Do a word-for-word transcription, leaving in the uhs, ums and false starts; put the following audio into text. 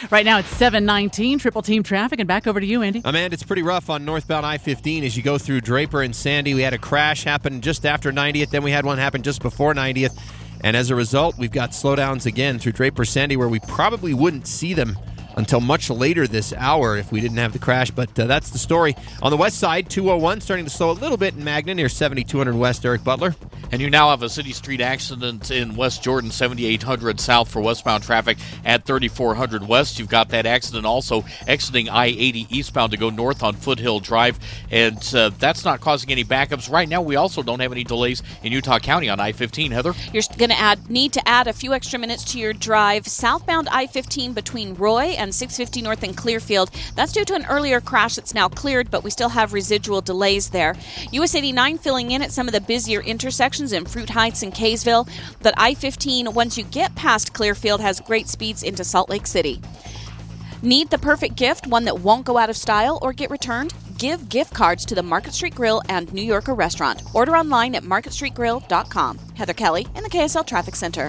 Right now it's seven nineteen, triple team traffic, and back over to you, Andy. Amanda, it's pretty rough on northbound I fifteen as you go through Draper and Sandy. We had a crash happen just after ninetieth, then we had one happen just before ninetieth, and as a result, we've got slowdowns again through Draper Sandy where we probably wouldn't see them until much later this hour if we didn't have the crash, but uh, that's the story. On the west side, two oh one starting to slow a little bit in Magna near seventy-two hundred West. Eric Butler. And you now have a city street accident in West Jordan, seventy-eight hundred south for westbound traffic at thirty-four hundred West. You've got that accident also exiting I eighty eastbound to go north on Foothill Drive, and uh, that's not causing any backups. Right now, we also don't have any delays in Utah County on I fifteen. Heather? You're going to add need to add a few extra minutes to your drive southbound I fifteen between Roy and six fifty North and Clearfield. That's due to an earlier crash that's now cleared, but we still have residual delays there. U S eighty-nine filling in at some of the busier intersections in Fruit Heights and Kaysville, but I fifteen, once you get past Clearfield, has great speeds into Salt Lake City. Need the perfect gift, one that won't go out of style or get returned? Give gift cards to the Market Street Grill and New Yorker Restaurant. Order online at market street grill dot com. Heather Kelly in the K S L Traffic Center.